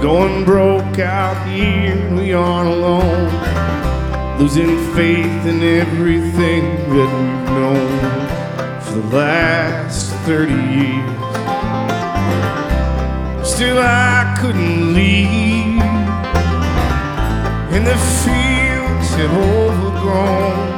Going broke out here, we aren't alone. Losing faith in everything that we've known for the last 30 years. Still I couldn't leave, and the fields have overgrown.